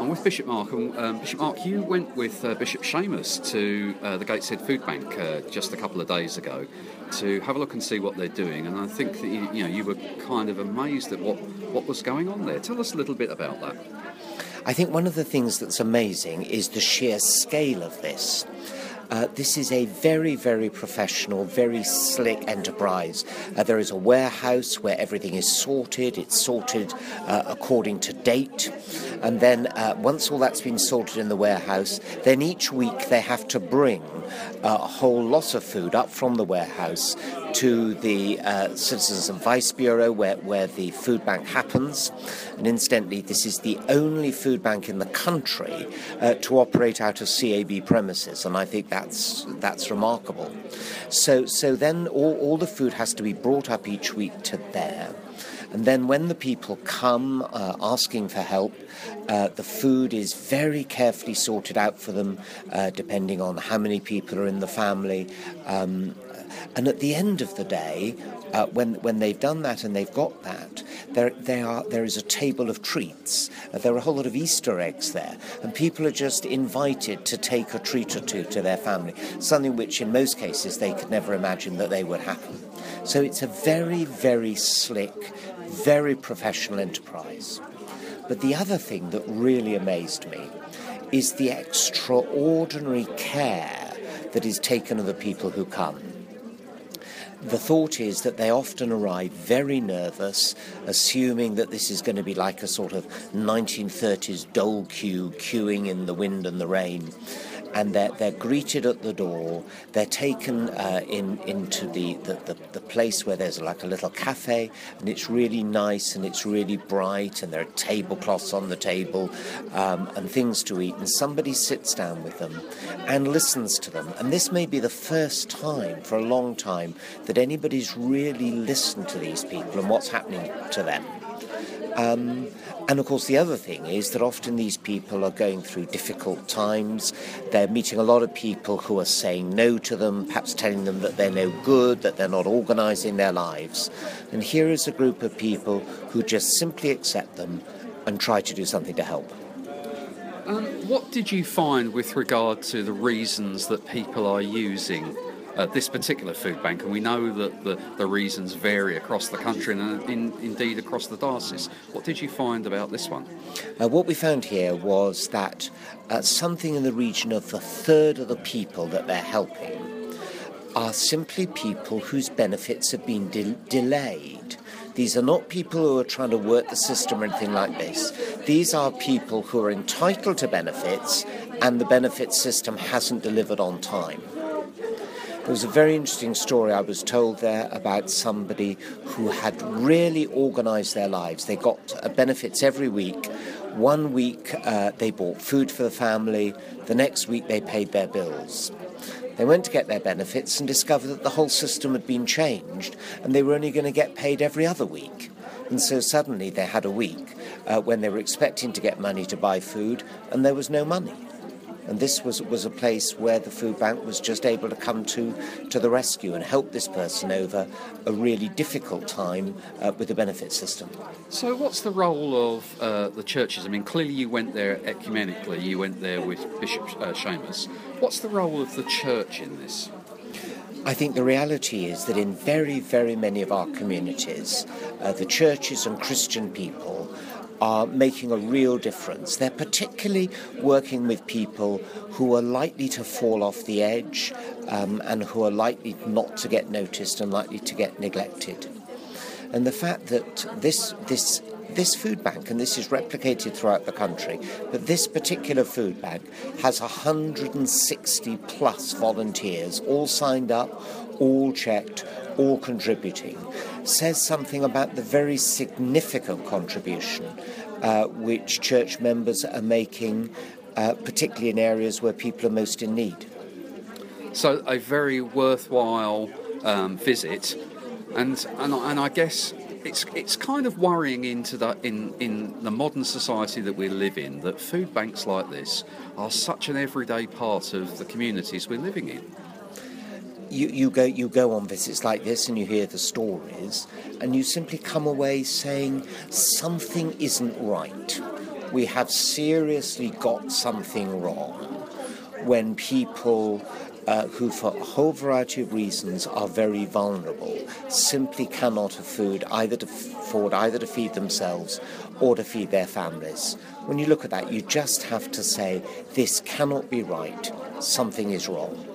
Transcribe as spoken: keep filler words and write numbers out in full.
I'm with Bishop Mark, and um, Bishop Mark, you went with uh, Bishop Seamus to uh, the Gateshead Food Bank uh, just a couple of days ago to have a look and see what they're doing, and I think that you, you know you were kind of amazed at what, what was going on there. Tell us a little bit about that. I think one of the things that's amazing is the sheer scale of this. Uh, this is a very, very professional, very slick enterprise. Uh, there is a warehouse where everything is sorted. It's sorted uh, according to date. And then uh, once all that's been sorted in the warehouse, then each week they have to bring uh, a whole lot of food up from the warehouse to the uh, Citizens Advice Bureau where, where the food bank happens. And incidentally, this is the only food bank in the country uh, to operate out of C A B premises, and I think that's that's remarkable. So, so then all, all the food has to be brought up each week to there. And then when the people come uh, asking for help, uh, the food is very carefully sorted out for them, uh, depending on how many people are in the family. Um, and at the end of the day, uh, when when they've done that and they've got that, there there are there is a table of treats. Uh, there are a whole lot of Easter eggs there, and people are just invited to take a treat or two to their family, something which in most cases they could never imagine that they would happen. So it's a very, very slick, very professional enterprise. But the other thing that really amazed me is the extraordinary care that is taken of the people who come. The thought is that they often arrive very nervous, assuming that this is going to be like a sort of nineteen thirties dole queue, queuing in the wind and the rain. And they're, they're greeted at the door. They're taken uh, in into the, the, the, the place where there's like a little cafe, and it's really nice and it's really bright, and there are tablecloths on the table um, and things to eat. And somebody sits down with them and listens to them. And this may be the first time for a long time that anybody's really listened to these people and what's happening to them. Um, and of course the other thing is that often these people are going through difficult times. They're meeting a lot of people who are saying no to them, perhaps telling them that they're no good, that they're not organising their lives. And here is a group of people who just simply accept them and try to do something to help. Um, what did you find with regard to the reasons that people are using Uh, this particular food bank? And we know that the, the reasons vary across the country and in, indeed across the diocese. What did you find about this one? Uh, what we found here was that uh, something in the region of a third of the people that they're helping are simply people whose benefits have been de- delayed. These are not people who are trying to work the system or anything like this. These are people who are entitled to benefits and the benefit system hasn't delivered on time. There was a very interesting story I was told there about somebody who had really organised their lives. They got uh, benefits every week. One week uh, they bought food for the family. The next week they paid their bills. They went to get their benefits and discovered that the whole system had been changed and they were only going to get paid every other week. And so suddenly they had a week uh, when they were expecting to get money to buy food and there was no money. And this was was a place where the food bank was just able to come to, to the rescue and help this person over a really difficult time uh, with the benefit system. So what's the role of uh, the churches? I mean, clearly you went there ecumenically, you went there with Bishop uh, Seamus. What's the role of the church in this? I think the reality is that in very, very many of our communities, uh, the churches and Christian people are making a real difference. They're particularly working with people who are likely to fall off the edge um, and who are likely not to get noticed and likely to get neglected. And the fact that this this this food bank, and this is replicated throughout the country, but this particular food bank has one hundred sixty plus volunteers, all signed up, all checked, all contributing, says something about the very significant contribution uh, which church members are making, uh, particularly in areas where people are most in need. So a very worthwhile um, visit, and, and and I guess it's it's kind of worrying into the in in the modern society that we live in that food banks like this are such an everyday part of the communities we're living in. You, you go you go on visits like this and you hear the stories and you simply come away saying something isn't right. we have seriously got something wrong when people uh, who, for a whole variety of reasons, are very vulnerable, simply cannot afford either to afford either to feed themselves or to feed their families. When you look at that, you just have to say, this cannot be right. Something is wrong.